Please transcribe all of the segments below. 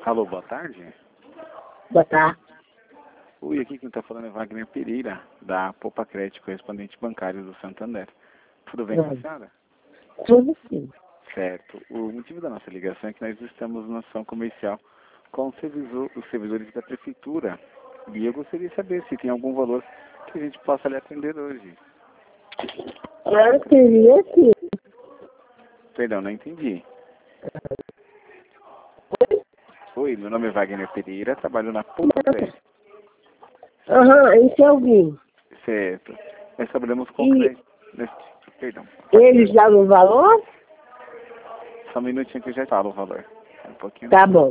Alô, boa tarde. Boa tarde. Oi, aqui quem está falando é Wagner Pereira, da Poupa Crédito, correspondente bancário do Santander. Tudo bem com a senhora? Tudo sim. Certo. O motivo da nossa ligação é que nós estamos na ação comercial com os servidores da prefeitura. E eu gostaria de saber se tem algum valor que a gente possa lhe atender hoje. Eu queria que... Perdão, não entendi. Oi, meu nome é Wagner Pereira, trabalho na Poupa Crédito. Esse é alguém. Certo. Nós trabalhamos com E crédito. Perdão. eles davam valor? Só um minutinho que eu já falo o valor. Um pouquinho. Tá bom.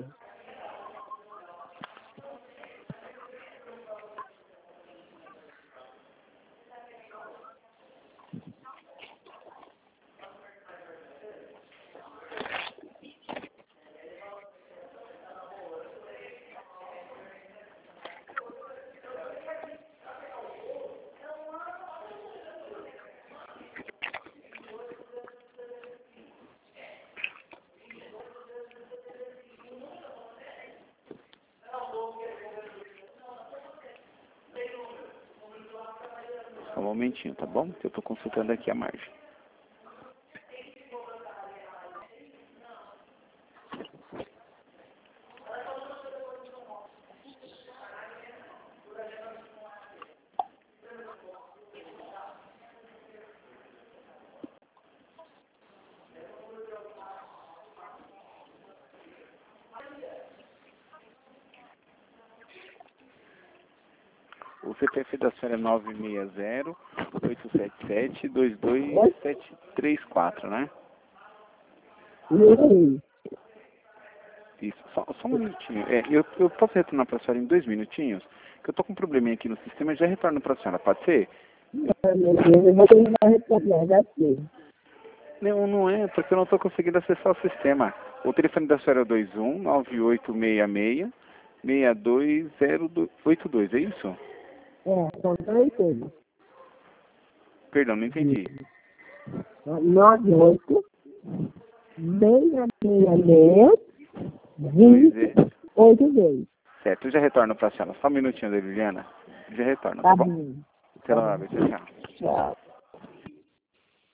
Só um momentinho, tá bom? Que eu estou consultando aqui a margem. O CPF da senhora é 960-877-22734, né? Sim. Isso, só um minutinho. Eu posso retornar para a senhora em 2 minutinhos? Que eu estou com um probleminha aqui no sistema e já retorno para a senhora, pode ser? Meu Deus, eu vou terminar respondendo assim. Não, não é, porque eu não estou conseguindo acessar o sistema. O telefone da senhora é 21-9866-620282, é isso? São dois coisas. Perdão, não entendi. 98 666 Dois, 2082. certo, eu já retorno para a senhora. Só um minutinho, Liliana. Já retorno, tá Tá bom? bom. Até lá, tchau, tchau. Tchau.